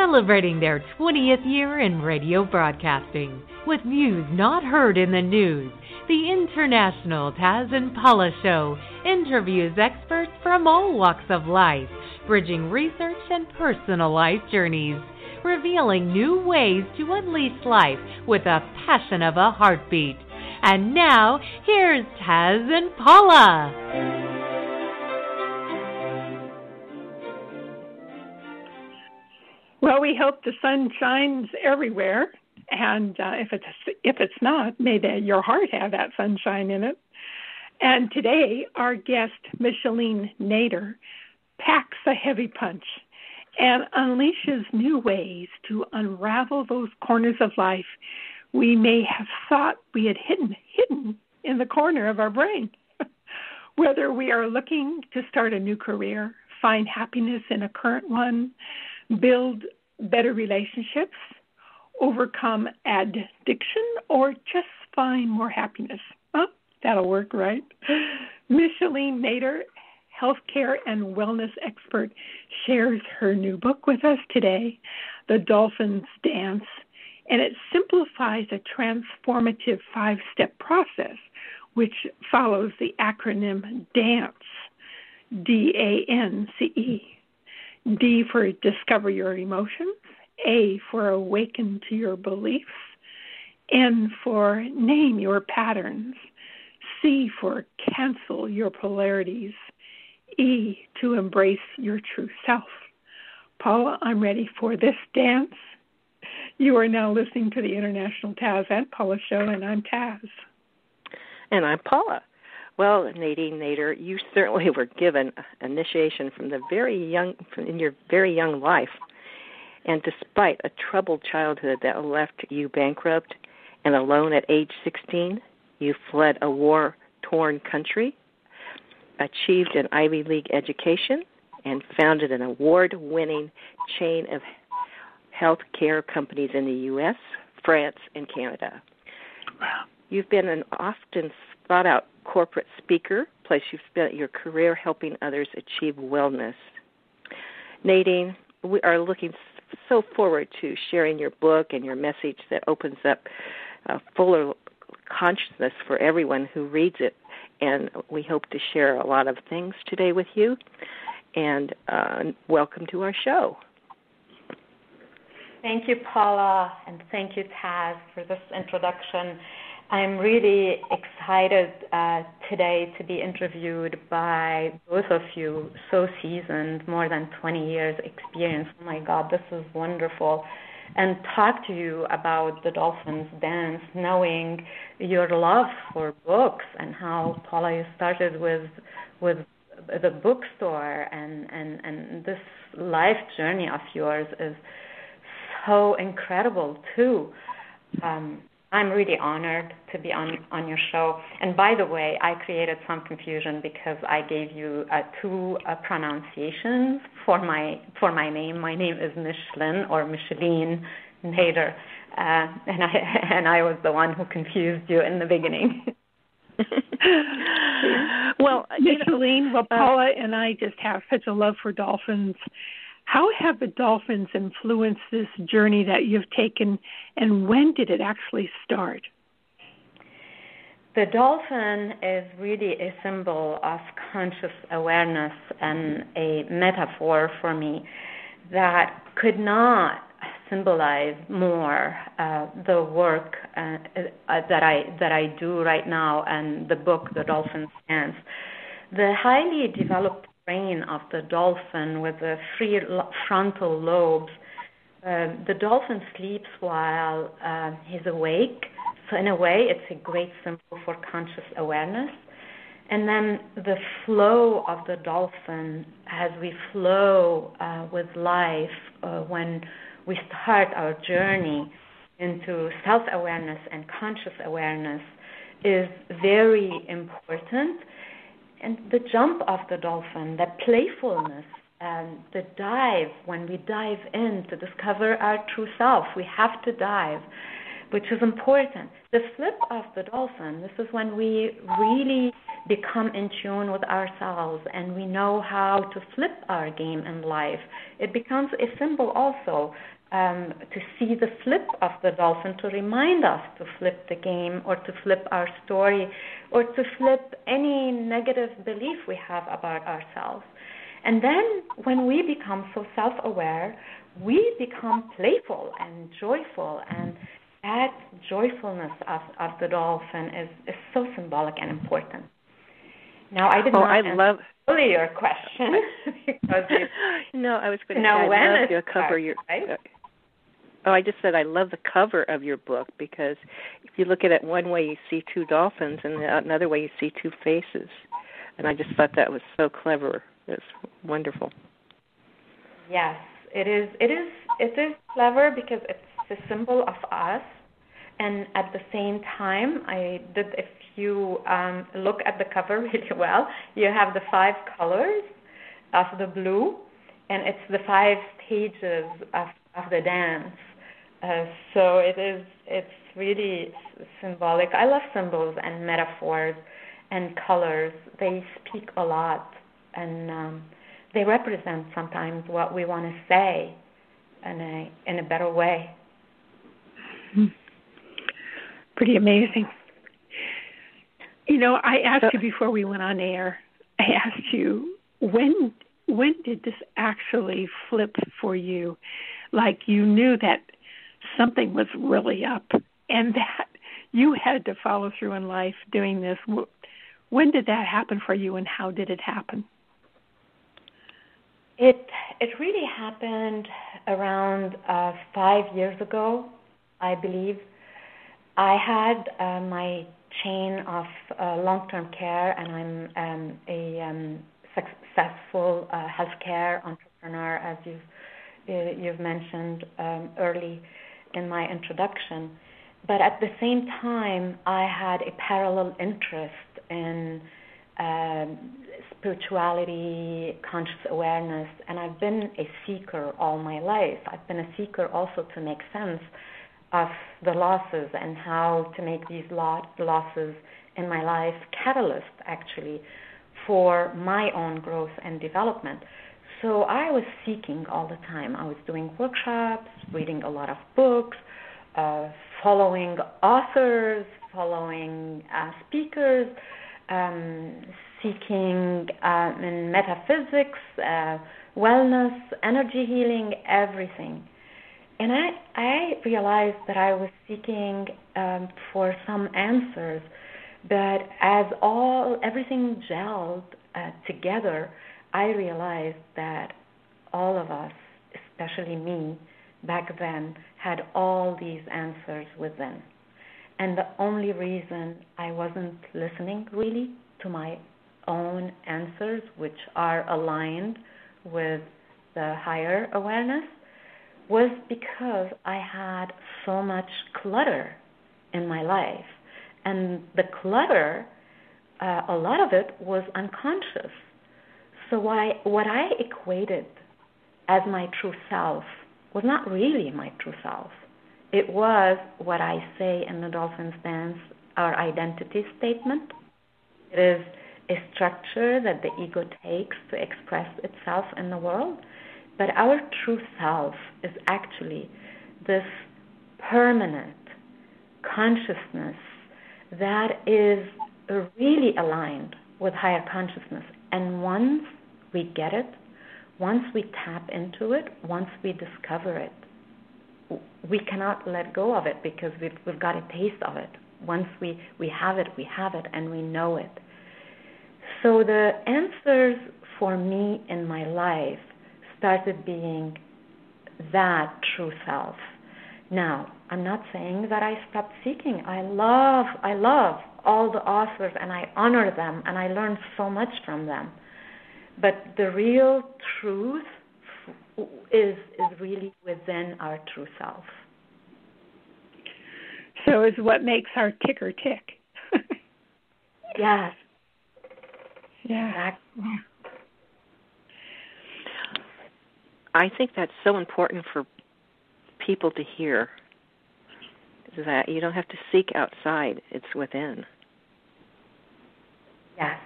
celebrating their 20th year in radio broadcasting. With views not heard in the news, the International Taz and Paula Show interviews experts from all walks of life, bridging research and personal life journeys, revealing new ways to unleash life with a passion of a heartbeat. And now, here's Taz and Paula. Well, we hope the sun shines everywhere, and if it's not, may your heart have that sunshine in it. And today, our guest, Micheline Nader, packs a heavy punch and unleashes new ways to unravel those corners of life we may have thought we had hidden in the corner of our brain. Whether we are looking to start a new career, find happiness in a current one, build better relationships, overcome addiction, or just find more happiness. Huh? That'll work, right? Micheline Nader, healthcare and wellness expert, shares her new book with us today, The Dolphin's Dance, and it simplifies a transformative 5-step process which follows the acronym DANCE, D-A-N-C-E. D for discover your emotions, A for awaken to your beliefs, N for name your patterns, C for cancel your polarities, E to embrace your true self. Paula, I'm ready for this dance. You are now listening to the International Taz and Paula Show, and I'm Taz. And I'm Paula. Well, Nadine Nader, you certainly were given initiation from in your very young life. And despite a troubled childhood that left you bankrupt and alone at age 16, you fled a war-torn country, achieved an Ivy League education, and founded an award-winning chain of health care companies in the U.S., France, and Canada. Wow. You've been an often thought-out corporate speaker, place you've spent your career helping others achieve wellness. Nadine, we are looking so forward to sharing your book and your message that opens up fuller consciousness for everyone who reads it. And we hope to share a lot of things today with you. And welcome to our show. Thank you, Paula, and thank you, Taz, for this introduction. I'm really excited today to be interviewed by both of you, so seasoned, more than 20 years experience. Oh my God, this is wonderful. And talk to you about the Dolphin's Dance, knowing your love for books and how, Paula, you started with the bookstore, and this life journey of yours is so incredible too. I'm really honored to be on your show. And by the way, I created some confusion because I gave you two pronunciations for my name. My name is Micheline or Micheline Nader, and I was the one who confused you in the beginning. Well, Micheline, Paula and I just have such a love for dolphins. How have the dolphins influenced this journey that you've taken, and when did it actually start? The dolphin is really a symbol of conscious awareness and a metaphor for me that could not symbolize more the work that I do right now and the book, The Dolphin's Dance. The highly developed brain of the dolphin with the three frontal lobes. The dolphin sleeps while he's awake. So in a way, it's a great symbol for conscious awareness. And then the flow of the dolphin as we flow with life when we start our journey into self-awareness and conscious awareness is very important. And the jump of the dolphin, the playfulness, and the dive, when we dive in to discover our true self, we have to dive, which is important. The flip of the dolphin, this is when we really become in tune with ourselves and we know how to flip our game in life. It becomes a symbol also to see the flip of the dolphin, to remind us to flip the game or to flip our story or to flip any negative belief we have about ourselves. And then when we become so self-aware, we become playful and joyful, and that joyfulness of the dolphin is so symbolic and important. Now, I did not answer fully your question because I was going to say I love your cover. Right? I just said I love the cover of your book, because if you look at it one way, you see two dolphins, and another way, you see two faces. And I just thought that was so clever. It's wonderful. Yes, it is. It is clever because it's a symbol of us, and at the same time, if you look at the cover really well, you have the 5 colors of the blue, and it's the 5 stages of the dance. So it's really symbolic. I love symbols and metaphors and colors. They speak a lot, and they represent sometimes what we want to say in a better way. Pretty amazing. I asked you before we went on air, I asked you, when did this actually flip for you? Like you knew that something was really up and that you had to follow through in life doing this. When did that happen for you, and how did it happen? It really happened around 5 years ago, I believe. I had my chain of long-term care, and I'm a successful healthcare entrepreneur, as you've mentioned early in my introduction. But at the same time, I had a parallel interest in spirituality, conscious awareness, and I've been a seeker all my life. I've been a seeker also to make sense of the losses and how to make these losses in my life catalyst, actually, for my own growth and development. So I was seeking all the time. I was doing workshops, reading a lot of books, following authors, following speakers, seeking in metaphysics, wellness, energy healing, everything. And I realized that I was seeking for some answers, but as everything gelled together, I realized that all of us, especially me, back then, had all these answers within. And the only reason I wasn't listening really to my own answers, which are aligned with the higher awareness, was because I had so much clutter in my life. And the clutter, a lot of it was unconscious. So what I equated as my true self was not really my true self. It was what I say in the Dolphins Dance, our identity statement. It is a structure that the ego takes to express itself in the world. But our true self is actually this permanent consciousness that is really aligned with higher consciousness. And once we get it, once we tap into it, once we discover it, we cannot let go of it because we've got a taste of it. Once we have it, and we know it. So the answers for me in my life started being that true self. Now, I'm not saying that I stopped seeking. I love all the authors, and I honor them, and I learn so much from them. But the real truth is really within our true self. So it's what makes our ticker tick. Yes. Yeah. Exactly. I think that's so important for people to hear, that you don't have to seek outside, it's within. Yes.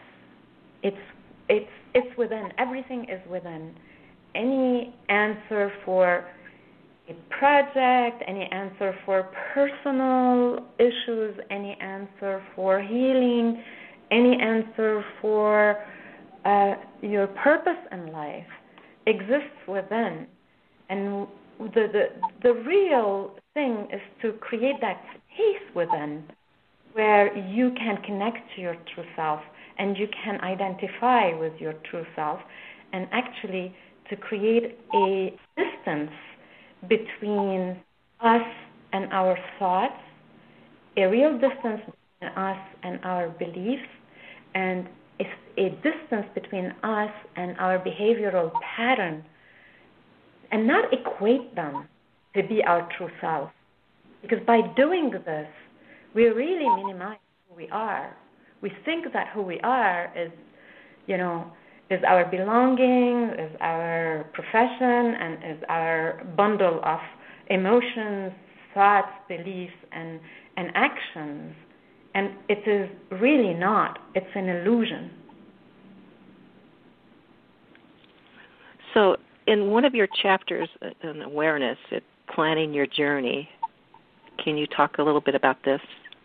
It's within. Everything is within. Any answer for project, any answer for personal issues, any answer for healing, any answer for your purpose in life exists within. And the real thing is to create that space within where you can connect to your true self and you can identify with your true self, and actually to create a distance between us and our thoughts, a real distance between us and our beliefs, and a distance between us and our behavioral pattern, and not equate them to be our true self. Because by doing this, we really minimize who we are. We think that who we are is our belonging, is our profession, and is our bundle of emotions, thoughts, beliefs, and actions. And it is really not. It's an illusion. So in one of your chapters on awareness, planning your journey, can you talk a little bit about this?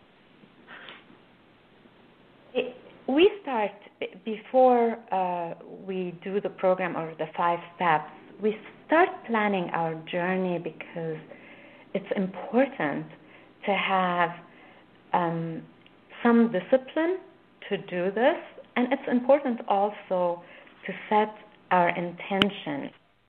We start, before we do the program or the 5 steps, we start planning our journey because it's important to have some discipline to do this, and it's important also to set our intention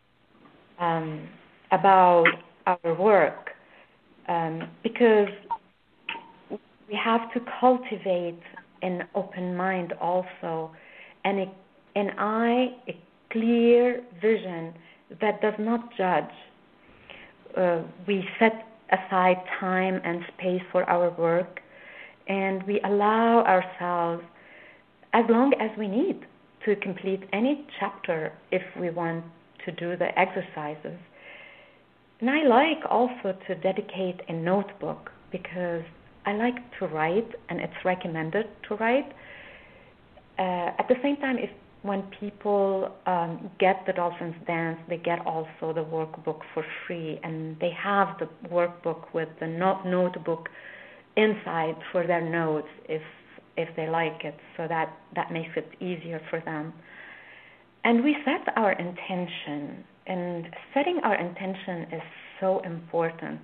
about our work, because we have to cultivate an open mind also, and a clear vision that does not judge. We set aside time and space for our work, and we allow ourselves as long as we need to complete any chapter if we want to do the exercises. And I like also to dedicate a notebook because I like to write, and it's recommended to write. At the same time, when people get the Dolphins Dance, they get also the workbook for free, and they have the workbook with the notebook inside for their notes if they like it, so that makes it easier for them. And we set our intention, and setting our intention is so important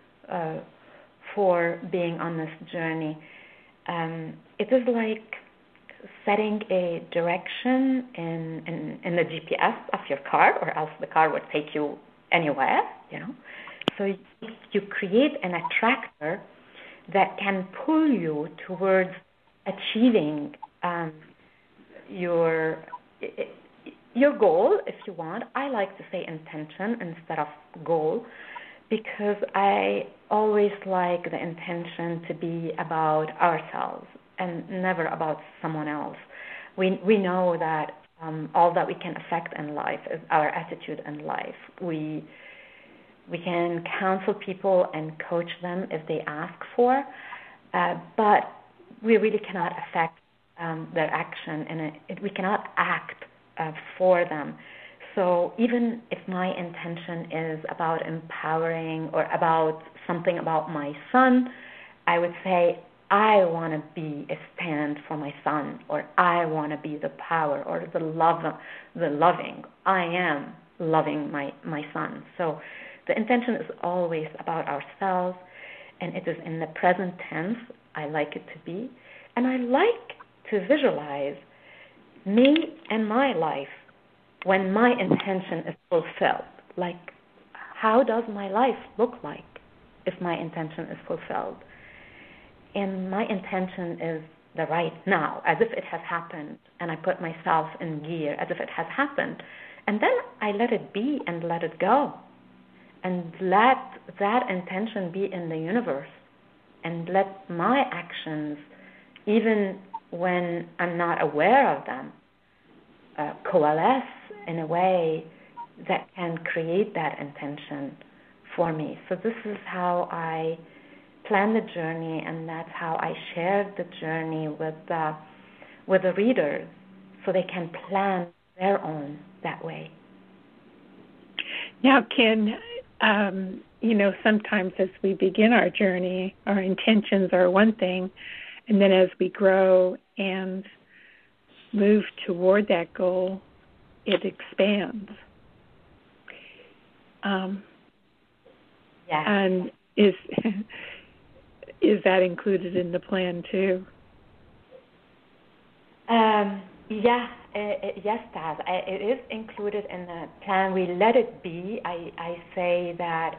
for being on this journey. It is like setting a direction in the GPS of your car, or else the car would take you anywhere, So you create an attractor that can pull you towards achieving your goal, if you want. I like to say intention instead of goal, because I always like the intention to be about ourselves and never about someone else. We know that all that we can affect in life is our attitude in life. We can counsel people and coach them if they ask for, but we really cannot affect their action, and we cannot act for them. So even if my intention is about empowering or about something about my son, I would say, I want to be a stand for my son, or I want to be the power or the loving. I am loving my son. So the intention is always about ourselves, and it is in the present tense. I like it to be. And I like to visualize me and my life when my intention is fulfilled. Like, how does my life look like if my intention is fulfilled? And my intention is the right now, as if it has happened, and I put myself in gear as if it has happened. And then I let it be and let it go. And let that intention be in the universe. And let my actions, even when I'm not aware of them, coalesce in a way that can create that intention for me. So this is how I plan the journey, and that's how I share the journey with the readers, so they can plan their own that way. Now, can sometimes as we begin our journey, our intentions are one thing, and then as we grow and move toward that goal, it expands. And is that included in the plan too? Yes, Taz. It is included in the plan. We let it be. I say that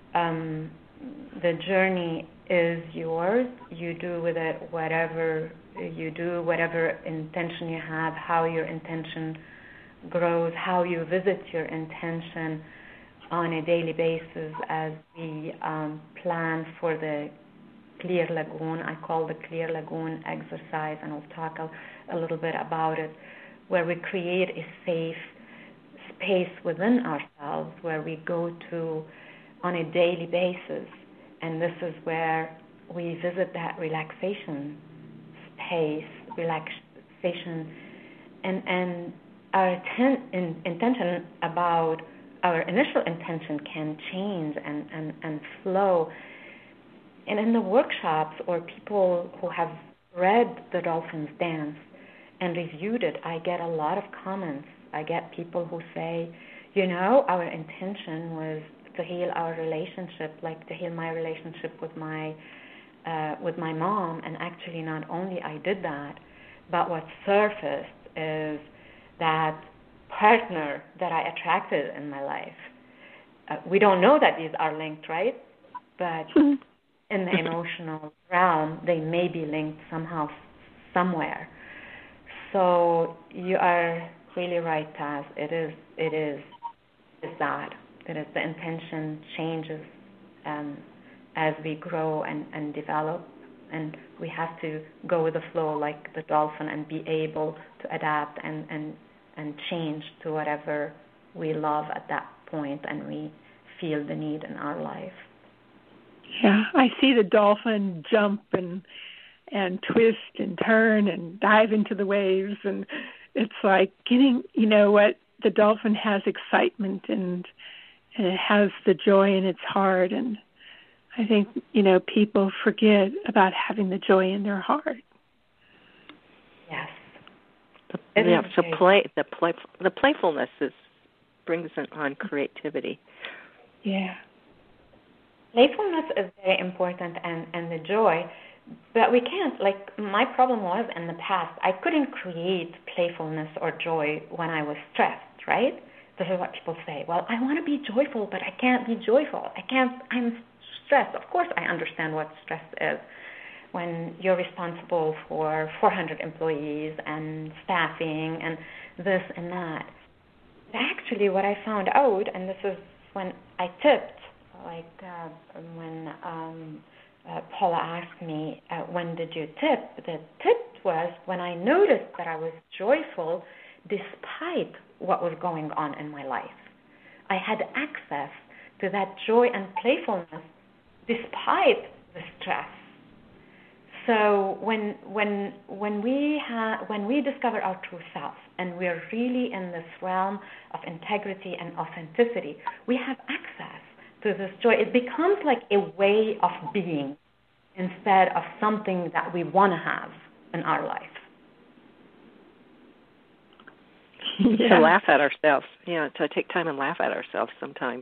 the journey is yours. You do with it whatever you do, whatever intention you have, how your intention grows, how you visit your intention on a daily basis as we plan for the Clear Lagoon. I call the Clear Lagoon exercise, and I'll talk a little bit about it, where we create a safe space within ourselves where we go to on a daily basis. And this is where we visit that relaxation space, relaxation, and our intention about our initial intention can change and flow. And in the workshops or people who have read The Dolphins Dance and reviewed it, I get a lot of comments. I get people who say, our intention was to heal our relationship, like to heal my relationship with my mom. And actually not only I did that, but what surfaced is that partner that I attracted in my life. We don't know that these are linked, right? But in the emotional realm, they may be linked somehow, somewhere. So you are really right, Taz. It is that. It is the intention changes as we grow and develop, and we have to go with the flow like the dolphin and be able to adapt and change to whatever we love at that point and we feel the need in our life. Yeah, I see the dolphin jump and twist and turn and dive into the waves, and it's like getting, what the dolphin has excitement and it has the joy in its heart, and I think, people forget about having the joy in their heart. Yes. The playfulness brings on creativity. Yeah. Playfulness is very important, and the joy, but we can't, my problem was in the past, I couldn't create playfulness or joy when I was stressed, right? This is what people say. Well, I want to be joyful, but I can't be joyful. I'm stressed. Of course, I understand what stress is when you're responsible for 400 employees and staffing and this and that. Actually, what I found out, and this is when I tipped, when Paula asked me, when did you tip? The tip was when I noticed that I was joyful despite what was going on in my life. I had access to that joy and playfulness despite the stress. So when we discover our true self and we're really in this realm of integrity and authenticity, we have access to this joy. It becomes like a way of being instead of something that we want to have in our life. Yeah. To laugh at ourselves, to take time and laugh at ourselves sometimes.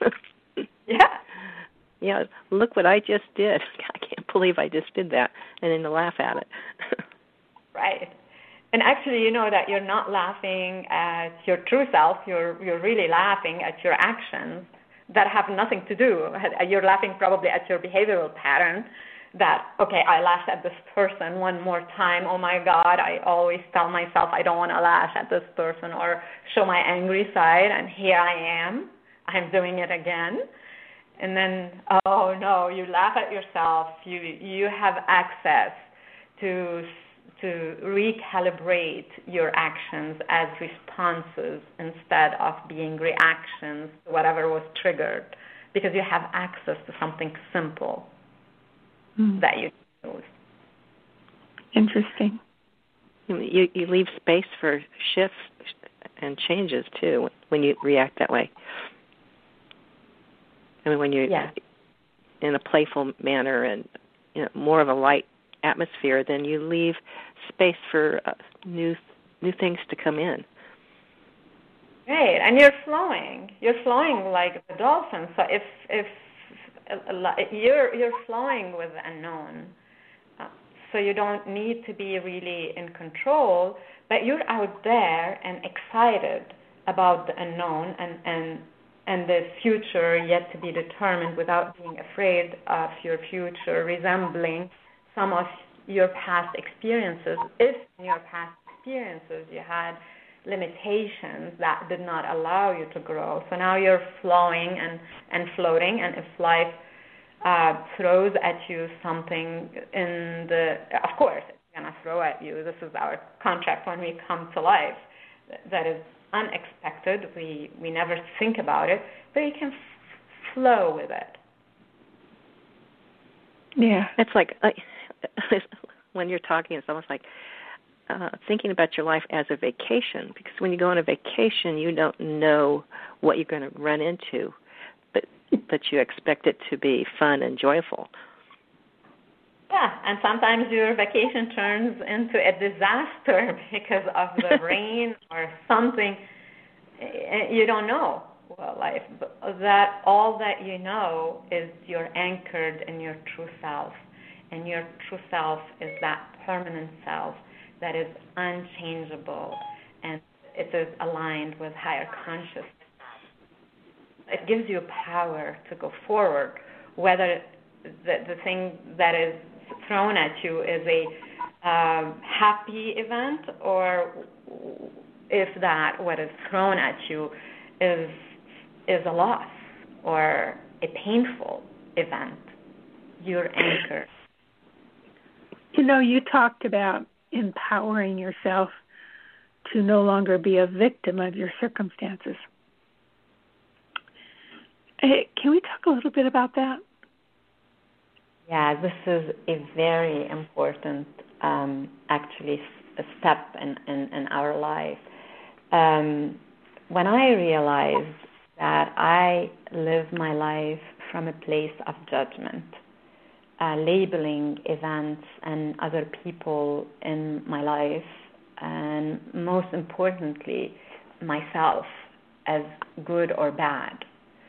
Yeah, look what I just did. I can't believe I just did that, and then to laugh at it. Right. And actually, that you're not laughing at your true self. You're really laughing at your actions that have nothing to do. You're laughing probably at your behavioral pattern that, okay, I laughed at this person one more time. Oh, my God, I always tell myself I don't want to laugh at this person or show my angry side, and here I am. I'm doing it again. And then, oh, no, you laugh at yourself. You have access to recalibrate your actions as responses instead of being reactions to whatever was triggered, because you have access to something simple that you use. Interesting. You leave space for shifts and changes, too, when you react that way. I mean, when you're in a playful manner and more of a light atmosphere, then you leave space for new things to come in. Right, and you're flowing like the dolphin. So if you're flowing with the unknown, so you don't need to be really in control, but you're out there and excited about the unknown and the future yet to be determined, without being afraid of your future resembling some of your past experiences. If in your past experiences you had limitations that did not allow you to grow, so now you're flowing and floating, and if life throws at you something of course it's going to throw at you. This is our contract when we come to life. That is unexpected. We never think about it, but you can flow with it. Yeah. It's like when you're talking, it's almost like thinking about your life as a vacation, because when you go on a vacation, you don't know what you're going to run into, but you expect it to be fun and joyful. Yeah, and sometimes your vacation turns into a disaster because of the rain or something. You don't know life. That all that you know is you're anchored in your true self, and your true self is that permanent self that is unchangeable, and it is aligned with higher consciousness. It gives you power to go forward, whether the thing that is thrown at you is a happy event, or if that what is thrown at you is a loss or a painful event, you're anchored. You talked about empowering yourself to no longer be a victim of your circumstances. Can we talk a little bit about that? Yeah, this is a very important, actually, a step in our life. When I realized that I live my life from a place of judgment, labeling events and other people in my life, and most importantly, myself, as good or bad.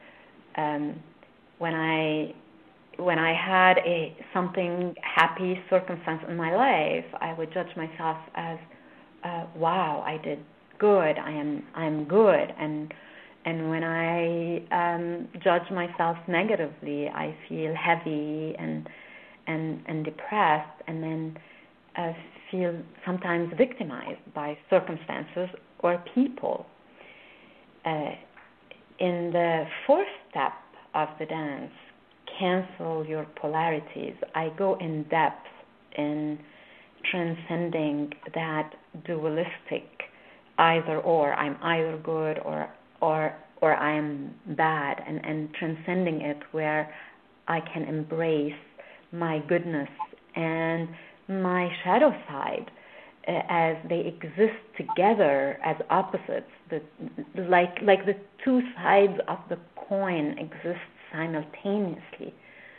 When I had something happy circumstance in my life, I would judge myself as, wow, I did good. I'm good. And when I judge myself negatively, I feel heavy and depressed, and then feel sometimes victimized by circumstances or people. In the fourth step of the dance, cancel your polarities, I go in depth in transcending that dualistic either or. I'm either good or I'm bad, and transcending it where I can embrace my goodness and my shadow side as they exist together as opposites, like the two sides of the coin exist simultaneously.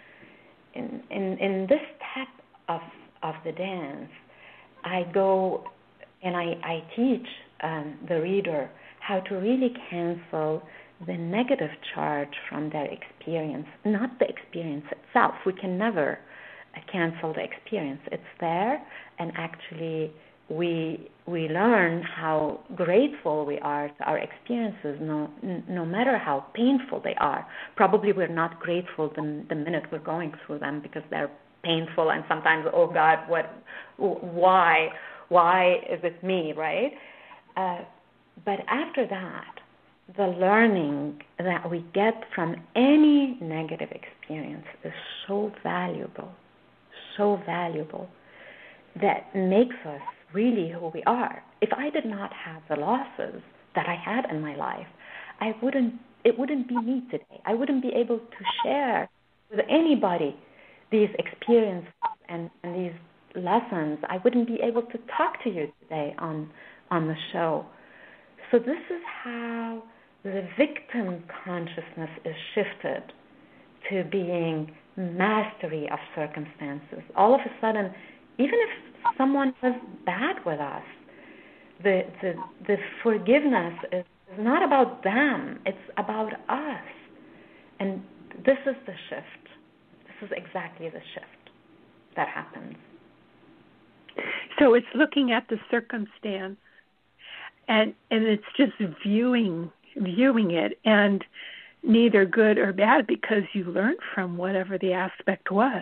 In this step of the dance, I go and I teach the reader how to really cancel the negative charge from their experience, not the experience itself. We can never cancel the experience. It's there, and actually we learn how grateful we are to our experiences, no matter how painful they are. Probably we're not grateful the minute we're going through them because they're painful, and sometimes, oh God, why is it me, right? But after that, the learning that we get from any negative experience is so valuable, that makes us really who we are. If I did not have the losses that I had in my life, it wouldn't be me today. I wouldn't be able to share with anybody these experiences and these lessons. I wouldn't be able to talk to you today on the show. So this is how the victim consciousness is shifted to being mastery of circumstances. All of a sudden, even if someone was bad with us, the forgiveness is not about them, it's about us. And this is the shift. This is exactly the shift that happens. So it's looking at the circumstance and it's just viewing it, and neither good or bad because you learned from whatever the aspect was.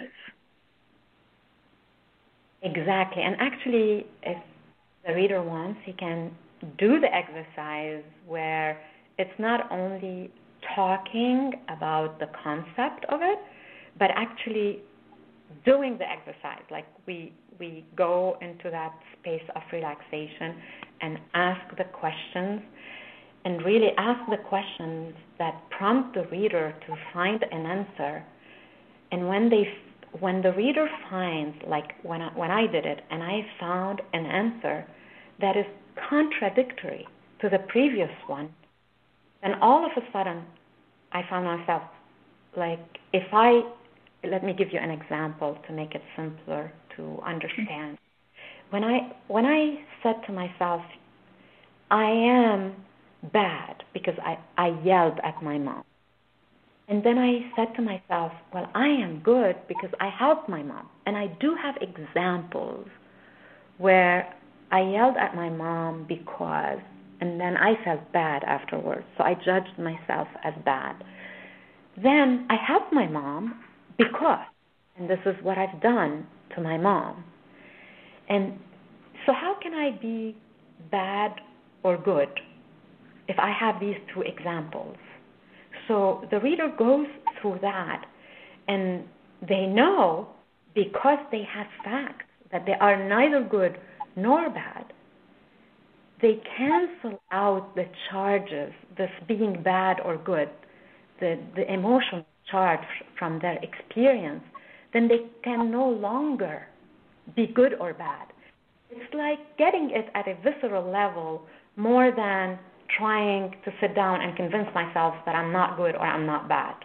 Exactly. And actually, if the reader wants, he can do the exercise where it's not only talking about the concept of it, but actually doing the exercise. Like we go into that space of relaxation and ask the questions, and really ask the questions that prompt the reader to find an answer. And when the reader finds, like when I did it, and I found an answer that is contradictory to the previous one, then all of a sudden I found myself, like, let me give you an example to make it simpler to understand. When I said to myself, I am bad because I yelled at my mom. And then I said to myself, well, I am good because I helped my mom. And I do have examples where I yelled at my mom because, and then I felt bad afterwards. So I judged myself as bad. Then I helped my mom because, and this is what I've done to my mom. And so how can I be bad or good if I have these two examples? So the reader goes through that, and they know, because they have facts, that they are neither good nor bad. They cancel out the charges, this being bad or good, the emotional charge from their experience. Then they can no longer be good or bad. It's like getting it at a visceral level more than trying to sit down and convince myself that I'm not good or I'm not bad.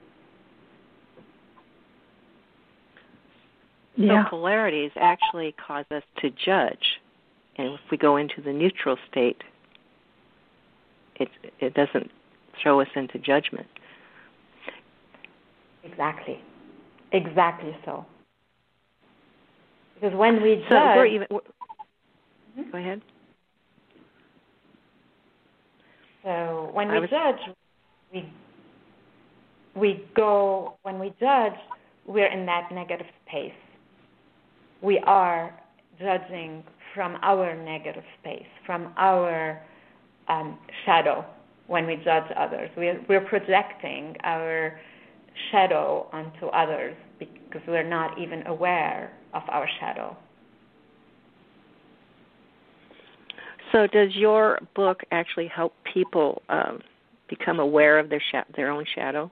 So polarities actually cause us to judge. And if we go into the neutral state, it doesn't throw us into judgment. Exactly so. Because when we so judge... Go ahead. So when we judge, when we judge, we're in that negative space. We are judging from our negative space, from our shadow when we judge others. We're projecting our shadow onto others because we're not even aware of our shadow. So does your book actually help people become aware of their own shadow?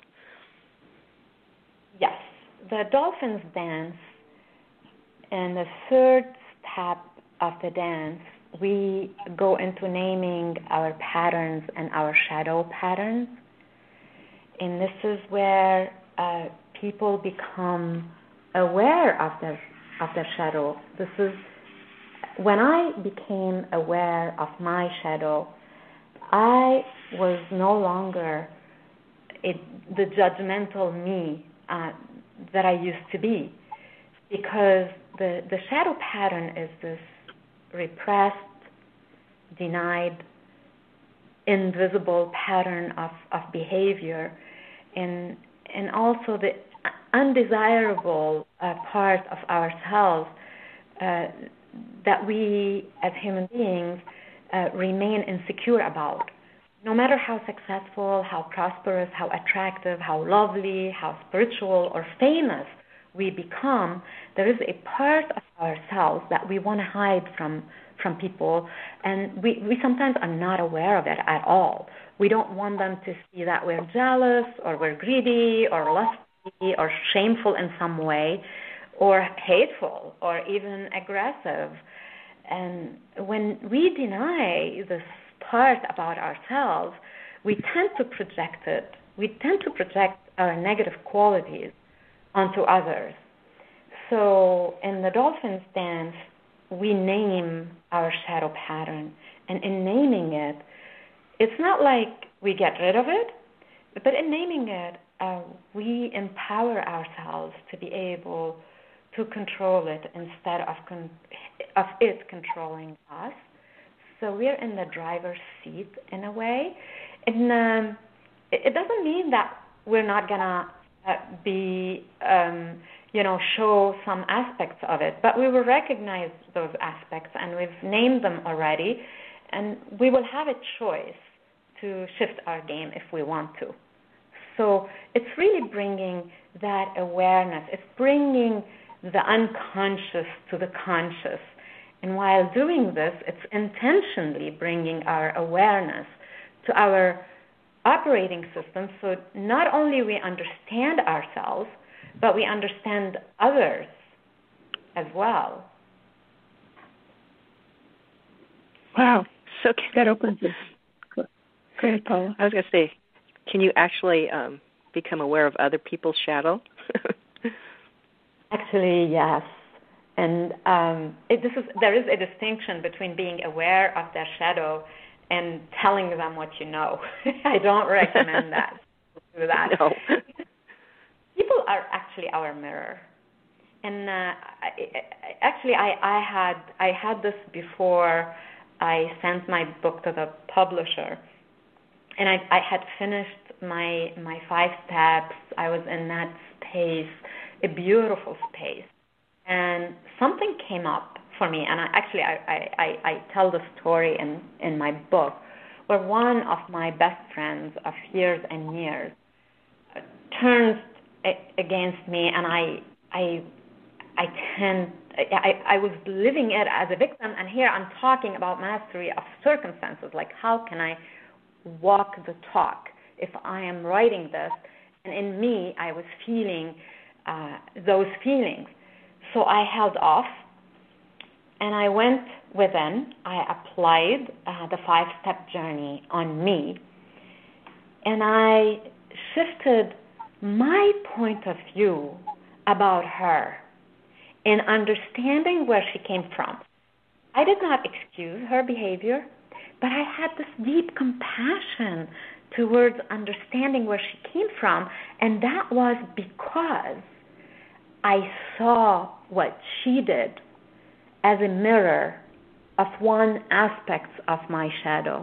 Yes. The dolphins dance, and the third step of the dance, we go into naming our patterns and our shadow patterns. And this is where people become aware of their shadow. This is when I became aware of my shadow, I was no longer the judgmental me that I used to be, because the shadow pattern is this repressed, denied, invisible pattern of behavior, and also the undesirable part of ourselves that we as human beings remain insecure about. No matter how successful, how prosperous, how attractive, how lovely, how spiritual or famous we become, there is a part of ourselves that we want to hide from people, and we sometimes are not aware of it at all. We don't want them to see that we're jealous or we're greedy or lusty or shameful in some way, or hateful, or even aggressive. And when we deny this part about ourselves, we tend to project it. We tend to project our negative qualities onto others. So in the dolphin stance, we name our shadow pattern. And in naming it, it's not like we get rid of it, but in naming it, we empower ourselves to be able to control it instead of it controlling us. So we're in the driver's seat in a way. And it doesn't mean that we're not going to be, show some aspects of it, but we will recognize those aspects, and we've named them already, and we will have a choice to shift our game if we want to. So it's really bringing that awareness. It's bringing the unconscious to the conscious. And while doing this, it's intentionally bringing our awareness to our operating system, so not only we understand ourselves, but we understand others as well. Wow. So that opens it. Go ahead, Paula. I was going to say, can you actually become aware of other people's shadow? Actually, yes. And there is a distinction between being aware of their shadow and telling them what you know. I don't recommend that. Do that. No. People are actually our mirror. And I had this before I sent my book to the publisher. And I had finished my 5 steps. I was in that space, a beautiful space. And something came up for me, and I tell the story in my book, where one of my best friends of years and years turns against me, and I was living it as a victim, and here I'm talking about mastery of circumstances, like how can I walk the talk if I am writing this, and in me I was feeling those feelings. So I held off, and I went within. I applied the 5-step journey on me, and I shifted my point of view about her in understanding where she came from. I did not excuse her behavior, but I had this deep compassion towards understanding where she came from, and that was because I saw what she did as a mirror of one aspect of my shadow.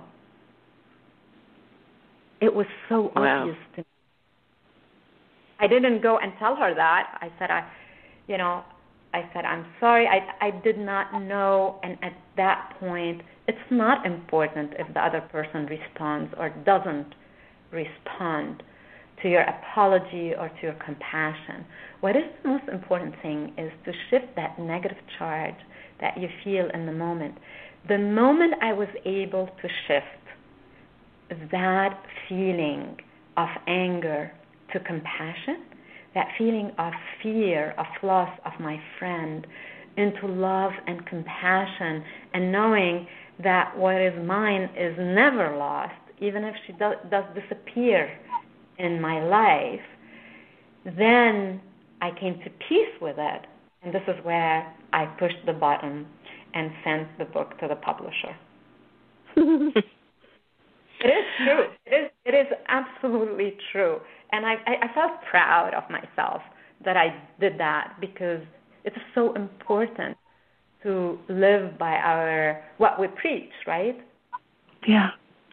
It was so obvious to me. I didn't go and tell her that. I said, I'm sorry, I did not know, and at that point, it's not important if the other person responds or doesn't respond to your apology or to your compassion. What is the most important thing is to shift that negative charge that you feel in the moment. The moment I was able to shift that feeling of anger to compassion, that feeling of fear, of loss of my friend, into love and compassion, and knowing that what is mine is never lost, even if she does disappear in my life, then I came to peace with it. And this is where I pushed the button and sent the book to the publisher. It is true. It is absolutely true. And I felt proud of myself that I did that, because it's so important to live by what we preach, right? Yeah.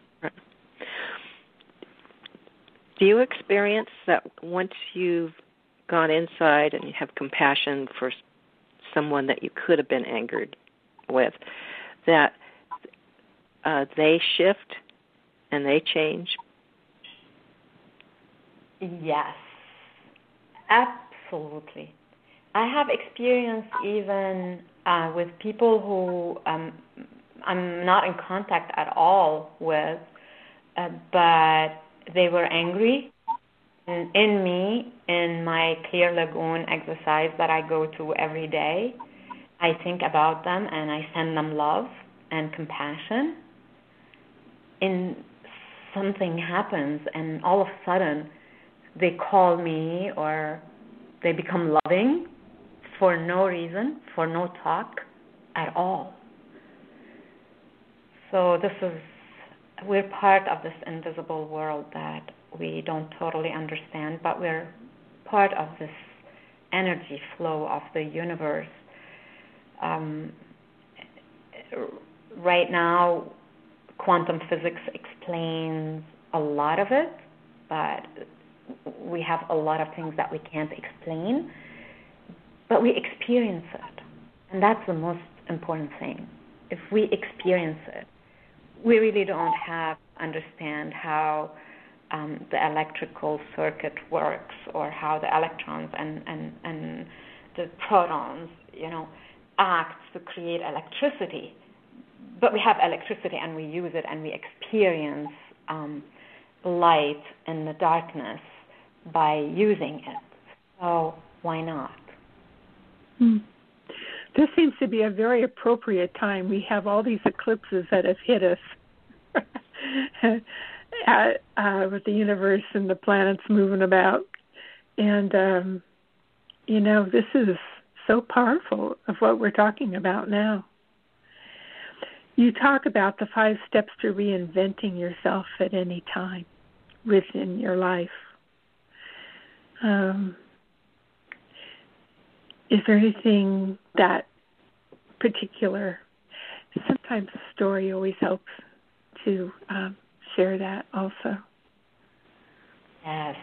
Do you experience that once you've gone inside and you have compassion for someone that you could have been angered with, that they shift and they change? Yes, absolutely. I have experience even with people who I'm not in contact at all with, but they were angry in me, in my Clear Lagoon exercise that I go to every day. I think about them and I send them love and compassion. And something happens, and all of a sudden they call me or they become loving for no reason, for no talk at all. So we're part of this invisible world that we don't totally understand, but we're part of this energy flow of the universe. Right now, quantum physics explains a lot of it, but we have a lot of things that we can't explain, but we experience it, and that's the most important thing. If we experience it, we really don't have to understand how the electrical circuit works or how the electrons and the protons, act to create electricity. But we have electricity and we use it and we experience light in the darkness by using it. So why not? This seems to be a very appropriate time. We have all these eclipses that have hit us with the universe and the planets moving about. And, this is so powerful of what we're talking about now. You talk about the 5 steps to reinventing yourself at any time within your life. Is there anything that particular? Sometimes a story always helps to share that also. Yes,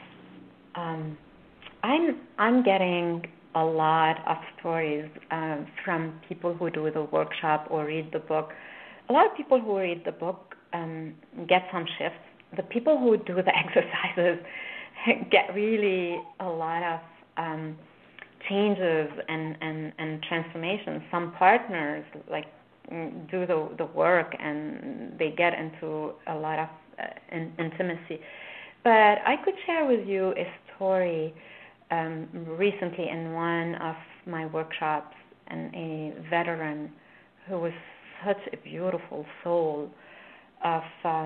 I'm getting a lot of stories from people who do the workshop or read the book. A lot of people who read the book get some shifts. The people who do the exercises get really a lot of changes and transformations. Some partners do the work and they get into a lot of intimacy. But I could share with you a story recently in one of my workshops, and a veteran who was such a beautiful soul of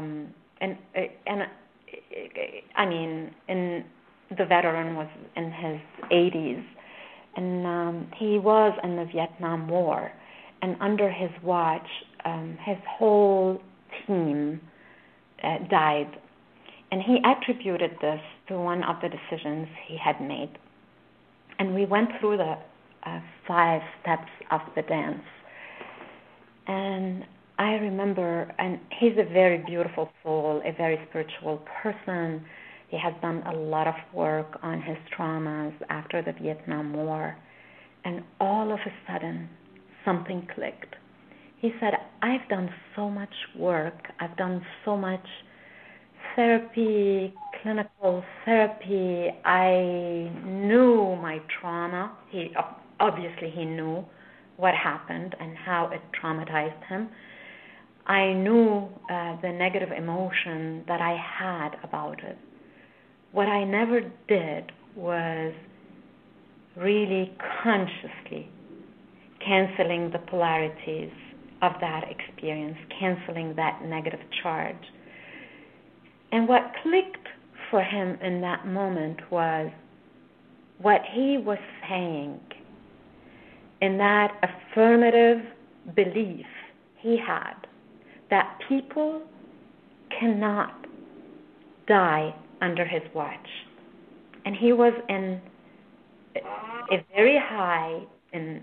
the veteran was in his 80s, and he was in the Vietnam War, and under his watch, his whole team died, and he attributed this to one of the decisions he had made. And we went through the 5 steps of the dance, and I remember, and he's a very beautiful soul, a very spiritual person. He has done a lot of work on his traumas after the Vietnam War. And all of a sudden, something clicked. He said, I've done so much work. I've done so much therapy, clinical therapy. I knew my trauma. He knew what happened and how it traumatized him. I knew the negative emotion that I had about it. What I never did was really consciously canceling the polarities of that experience, canceling that negative charge. And what clicked for him in that moment was what he was saying in that affirmative belief he had that people cannot die under his watch. And he was in a very high in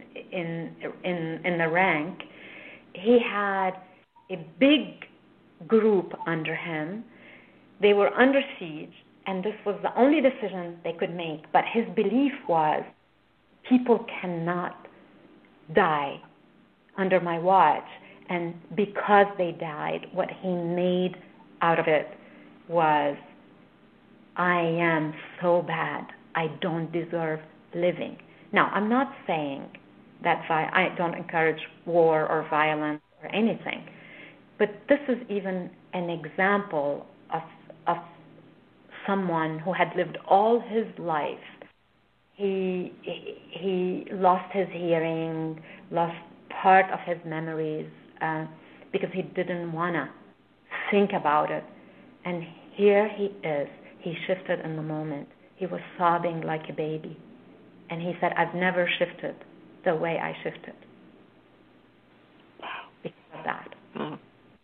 the rank. He had a big group under him. They were under siege, and this was the only decision they could make. But his belief was, people cannot die under my watch. And because they died, what he made out of it was, I am so bad, I don't deserve living. Now, I'm not saying that I don't encourage war or violence or anything, but this is even an example of someone who had lived all his life. He lost his hearing, lost part of his memories because he didn't want to think about it. And here he is. he shifted in the moment. He was sobbing like a baby. And he said, I've never shifted the way I shifted. Wow. Because of that. Oh.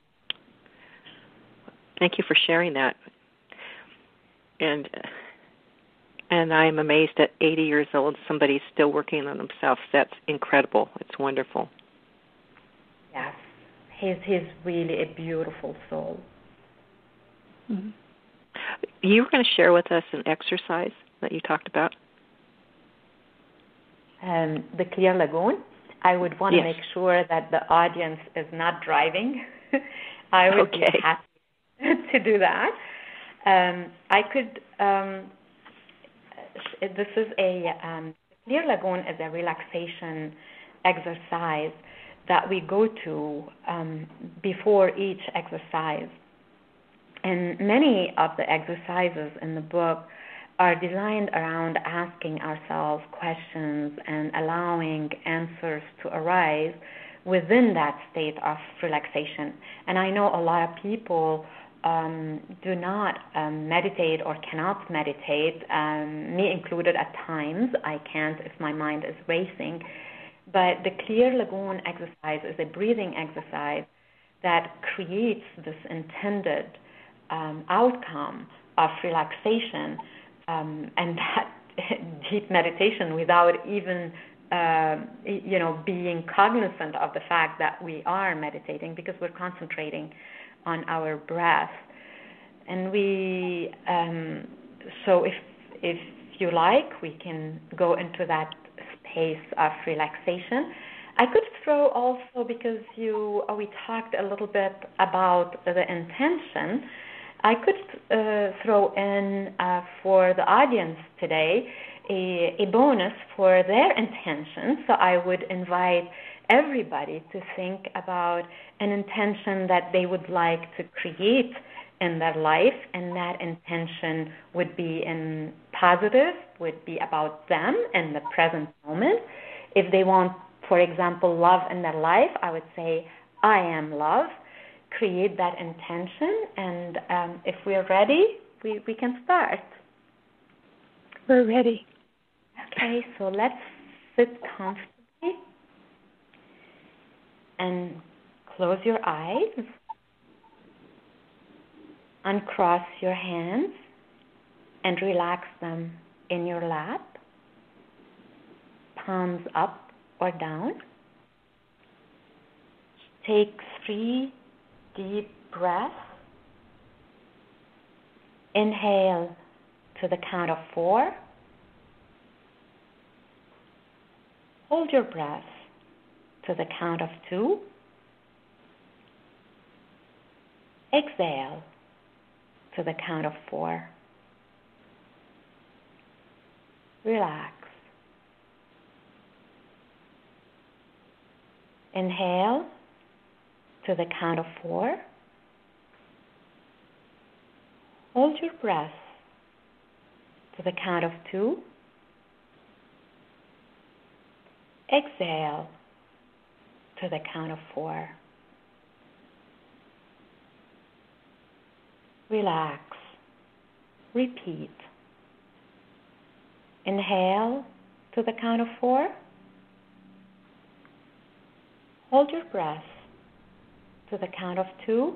Thank you for sharing that. And I'm amazed at 80 years old, somebody's still working on themselves. That's incredible. It's wonderful. Yes. He's really a beautiful soul. Mm-hmm. You were going to share with us an exercise that you talked about? The Clear Lagoon. I would want to Yes. make sure that the audience is not driving. I would be happy to do that. I could. This is Clear Lagoon is a relaxation exercise that we go to before each exercise. And many of the exercises in the book are designed around asking ourselves questions and allowing answers to arise within that state of relaxation. And I know a lot of people do not meditate or cannot meditate, me included at times. I can't if my mind is racing. But the Clear Lagoon exercise is a breathing exercise that creates this intended outcome of relaxation and that deep meditation without even being cognizant of the fact that we are meditating, because we're concentrating on our breath. And we so if you like, we can go into that space of relaxation. I could throw also, because we talked a little bit about the intention, I could throw in for the audience today a bonus for their intention. So I would invite everybody to think about an intention that they would like to create in their life, and that intention would be in positive, would be about them in the present moment. If they want, for example, love in their life, I would say, I am love. Create that intention, and if we're ready, we can start. We're ready. Okay, so let's sit comfortably and close your eyes. Uncross your hands and relax them in your lap, palms up or down. Take 3 deep breaths. Inhale to the count of 4. Hold your breath to the count of 2. Exhale to the count of 4. Relax. Inhale to the count of 4. Hold your breath to the count of 2. Exhale to the count of 4. Relax. Repeat. Inhale to the count of 4. Hold your breath to the count of 2.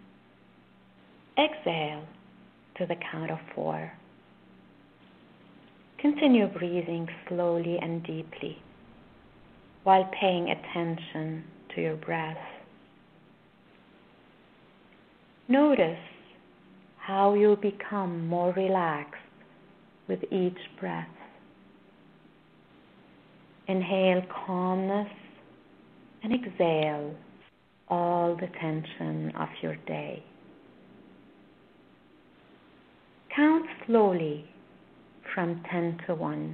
Exhale to the count of 4. Continue breathing slowly and deeply while paying attention to your breath. Notice how you become more relaxed with each breath. Inhale calmness and exhale all the tension of your day. Count slowly from 10 to 1.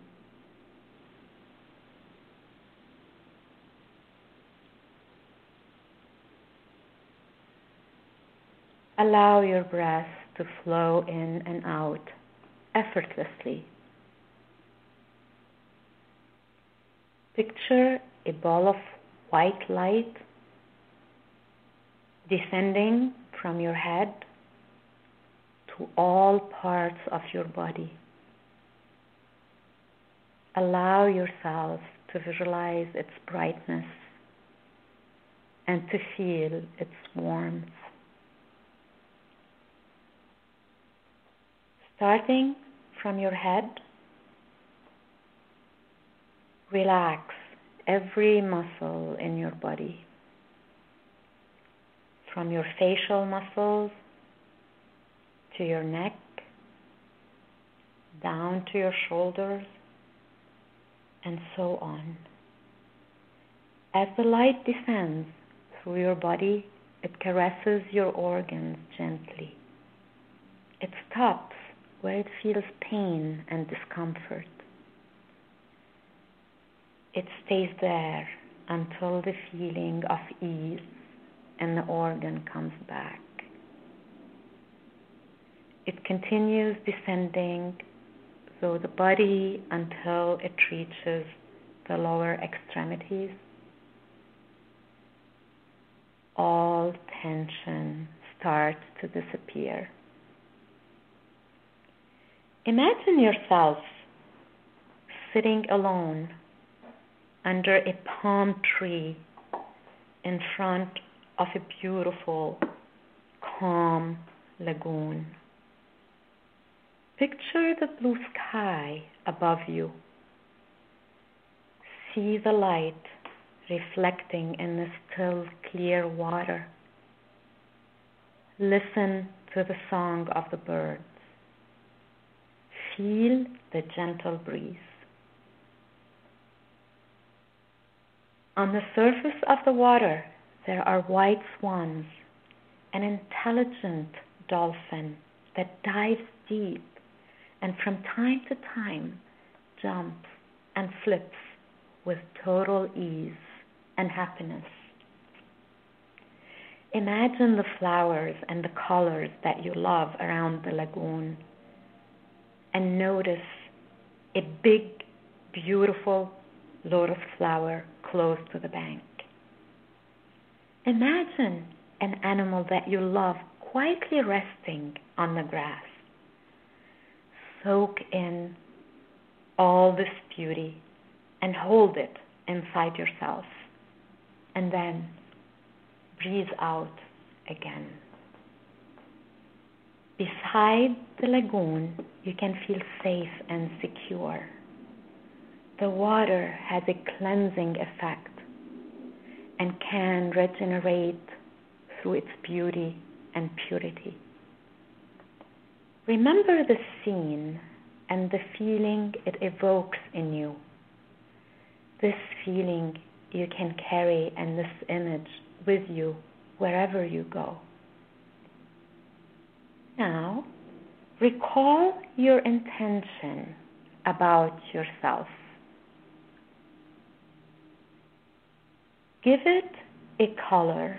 Allow your breath to flow in and out effortlessly. Picture a ball of white light descending from your head to all parts of your body. Allow yourself to visualize its brightness and to feel its warmth. Starting from your head, relax every muscle in your body, from your facial muscles to your neck, down to your shoulders, and so on. As the light descends through your body, it caresses your organs gently. It stops where it feels pain and discomfort. It stays there until the feeling of ease and the organ comes back. It continues descending through the body until it reaches the lower extremities. All tension starts to disappear. Imagine yourself sitting alone under a palm tree in front of a beautiful, calm lagoon. Picture the blue sky above you. See the light reflecting in the still, clear water. Listen to the song of the birds. Feel the gentle breeze. On the surface of the water, there are white swans, an intelligent dolphin that dives deep and from time to time jumps and flips with total ease and happiness. Imagine the flowers and the colors that you love around the lagoon, and notice a big, beautiful lotus flower close to the bank. Imagine an animal that you love quietly resting on the grass. Soak in all this beauty and hold it inside yourself, and then breathe out again. Beside the lagoon, you can feel safe and secure. The water has a cleansing effect and can regenerate through its beauty and purity. Remember the scene and the feeling it evokes in you. This feeling you can carry and this image with you wherever you go. Now, recall your intention about yourself. Give it a color.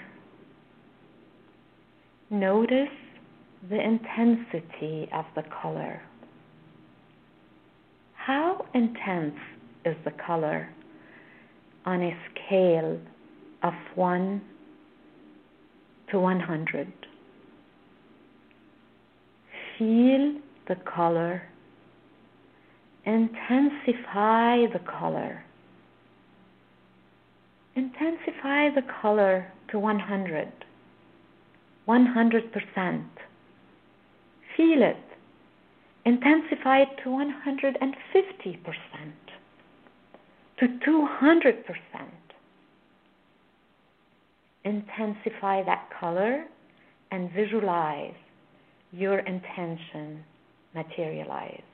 Notice the intensity of the color. How intense is the color on a scale of 1 to 100? Feel the color. Intensify the color. Intensify the color to 100%. Feel it. Intensify it to 150%, to 200%. Intensify that color and visualize your intention materialize.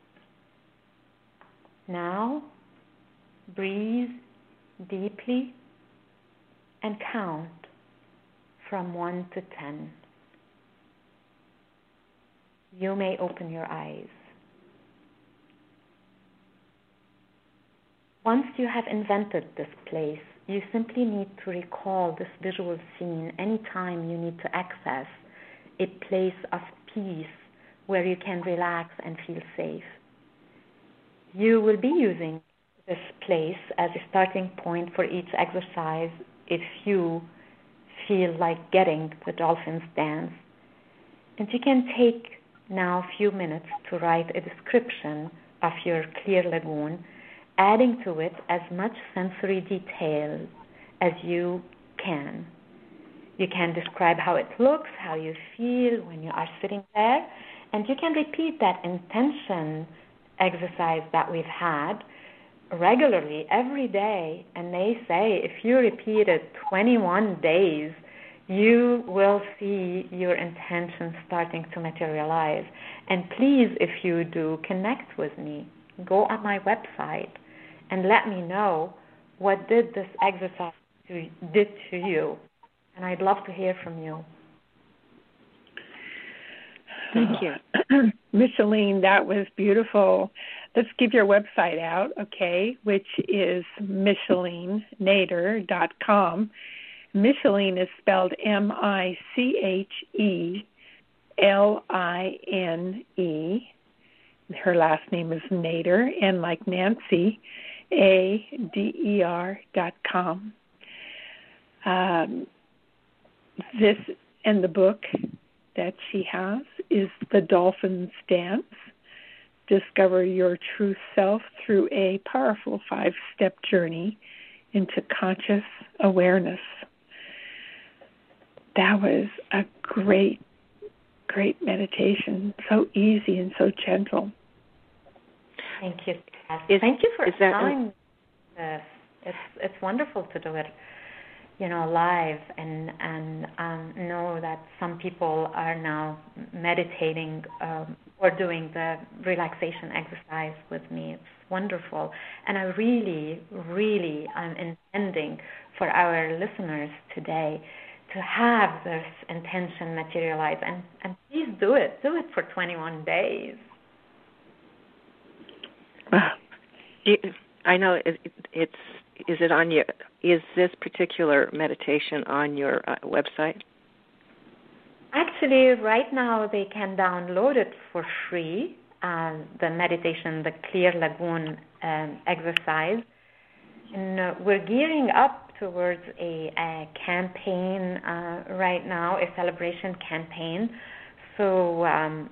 Now, breathe deeply and count from 1 to 10. You may open your eyes. Once you have invented this place, you simply need to recall this visual scene anytime you need to access a place of peace where you can relax and feel safe. You will be using this place as a starting point for each exercise if you feel like getting the dolphin's dance. And you can take now a few minutes to write a description of your clear lagoon, adding to it as much sensory detail as you can. You can describe how it looks, how you feel when you are sitting there, and you can repeat that intention exercise that we've had regularly every day. And they say if you repeat it 21 days, you will see your intention starting to materialize. And please, if you do, connect with me. Go on my website and let me know what did this exercise did to you. And I'd love to hear from you. Thank you. Micheline, that was beautiful. Let's give your website out, okay, which is MichelineNader.com. Micheline is spelled Micheline. Her last name is Nader, N like Nancy, ADER.com. This and the book that she has is The Dolphin's Dance. Discover your true self through a powerful 5-step journey into conscious awareness. That was a great, great meditation. So easy and so gentle. Thank you. Thank you for allowing this. It's wonderful to do it, live and know that some people are now meditating or doing the relaxation exercise with me. It's wonderful. And I really, really am intending for our listeners today to have this intention materialize. And please do it. Do it for 21 days. I know is this particular meditation on your website? Actually, right now they can download it for free, the meditation, the Clear Lagoon exercise. And we're gearing up towards a campaign right now, a celebration campaign. So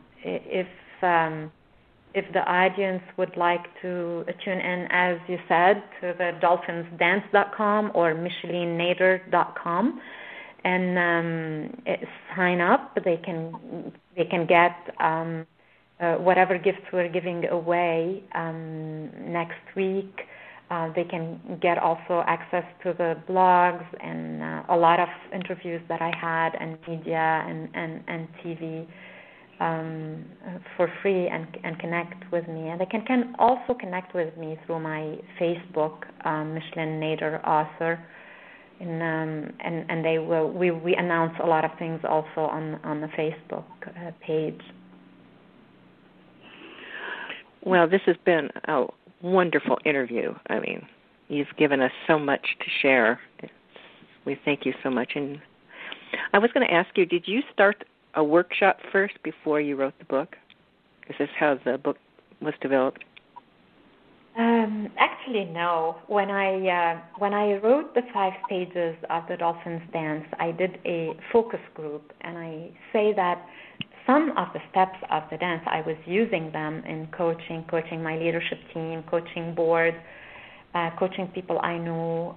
if the audience would like to tune in, as you said, to the dolphinsdance.com or MichelinNader.com and sign up, they can get whatever gifts we're giving away next week. They can get also access to the blogs and a lot of interviews that I had and media and TV. For free and connect with me. And they can also connect with me through my Facebook, Michelin Nader Author. And they will. We announce a lot of things also on the Facebook page. Well, this has been a wonderful interview. I mean, you've given us so much to share. We thank you so much. And I was going to ask you, did you start a workshop first before you wrote the book? Is this how the book was developed? Actually, no. When I wrote the 5 stages of the Dolphin's Dance, I did a focus group, and I say that some of the steps of the dance, I was using them in coaching my leadership team, coaching boards, coaching people I knew.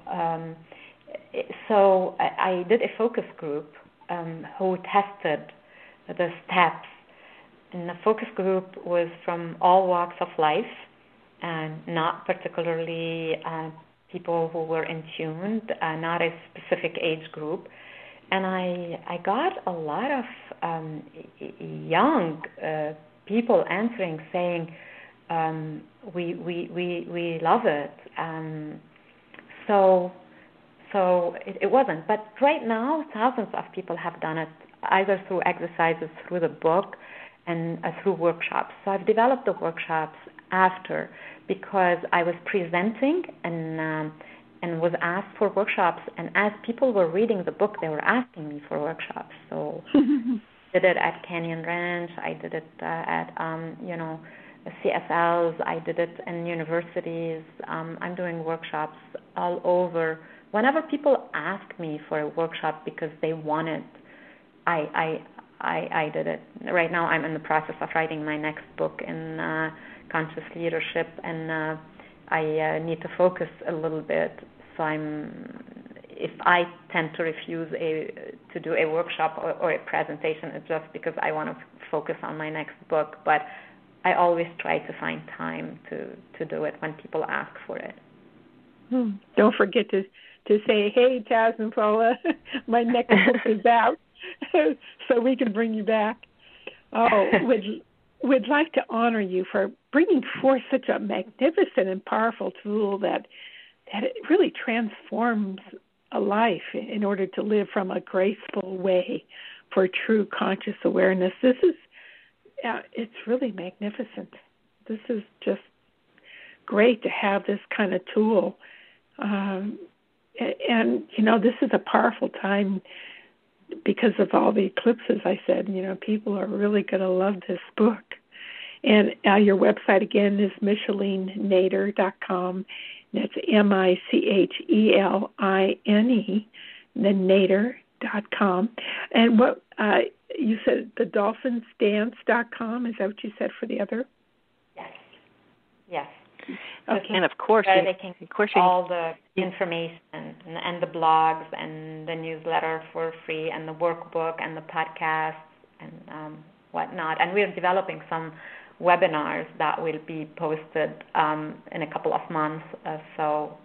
So I did a focus group who tested the steps. And the focus group was from all walks of life, and not particularly people who were in tune, not a specific age group. And I got a lot of young people answering, saying, we love it. So it wasn't. But right now, thousands of people have done it, either through exercises, through the book, and through workshops. So I've developed the workshops after, because I was presenting and was asked for workshops. And as people were reading the book, they were asking me for workshops. So I did it at Canyon Ranch. I did it at CSLs. I did it in universities. I'm doing workshops all over. Whenever people ask me for a workshop because they want it, I I did it. Right now I'm in the process of writing my next book in conscious leadership, and I need to focus a little bit. So if I tend to refuse to do a workshop or a presentation, it's just because I want to focus on my next book. But I always try to find time to do it when people ask for it. Don't forget to say, hey, Taz and Paula, my next book is out, so we can bring you back. Oh, we'd like to honor you for bringing forth such a magnificent and powerful tool that it really transforms a life in order to live from a graceful way for true conscious awareness. This is, it's really magnificent. This is just great to have this kind of tool. And, this is a powerful time because of all the eclipses I said. People are really going to love this book. And your website, again, is MichelineNader.com. That's MICHELINE, then Nader.com. And what you said, the DolphinsDance.com, is that what you said for the other? Yes. Okay. And of course, they can get all the information and the blogs and the newsletter for free and the workbook and the podcasts and whatnot. And we're developing some webinars that will be posted in a couple of months. So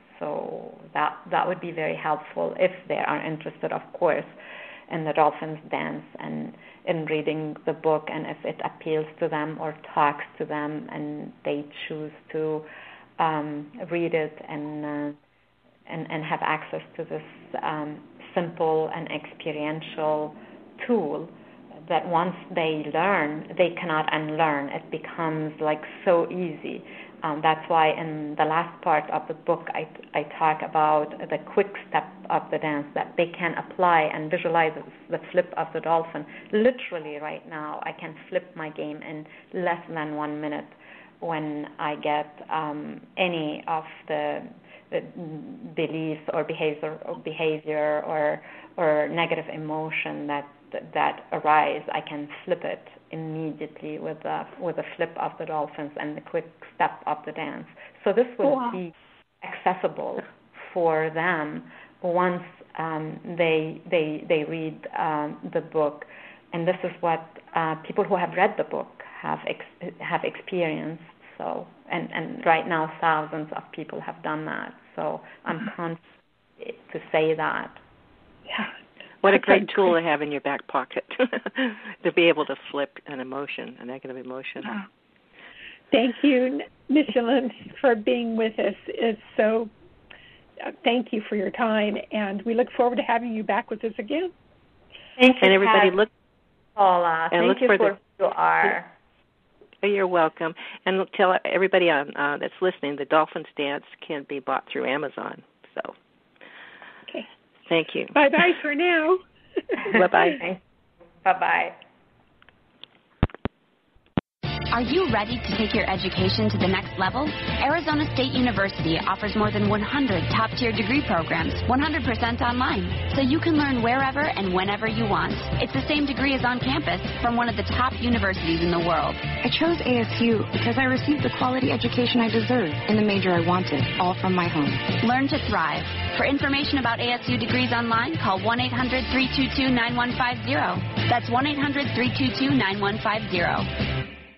that would be very helpful if they are interested, of course, in the Dolphins Dance and in reading the book, and if it appeals to them or talks to them and they choose to read it and have access to this simple and experiential tool that once they learn, they cannot unlearn. It becomes like so easy. That's why in the last part of the book I talk about the quick step of the dance that they can apply and visualize the flip of the dolphin. Literally right now I can flip my game in less than 1 minute when I get any of the beliefs or behavior or negative emotion that arise. I can flip it immediately with a flip of the dolphins and the quick step of the dance. So this will be accessible for them once they read the book, and this is what people who have read the book have experienced. So and right now thousands of people have done that. So I'm confident to say that. Yeah. What a great tool to have in your back pocket to be able to flip an emotion, a negative emotion. Thank you, Micheline, for being with us. It's so. Thank you for your time, and we look forward to having you back with us again. Thank you, and everybody look. Paula, thank you for who you are. You're welcome, and tell everybody that's listening, the Dolphins Dance can be bought through Amazon. So. Thank you. Bye-bye for now. Bye-bye. Bye-bye. Are you ready to take your education to the next level? Arizona State University offers more than 100 top-tier degree programs, 100% online, so you can learn wherever and whenever you want. It's the same degree as on campus from one of the top universities in the world. I chose ASU because I received the quality education I deserve in the major I wanted, all from my home. Learn to thrive. For information about ASU degrees online, call 1-800-322-9150. That's 1-800-322-9150.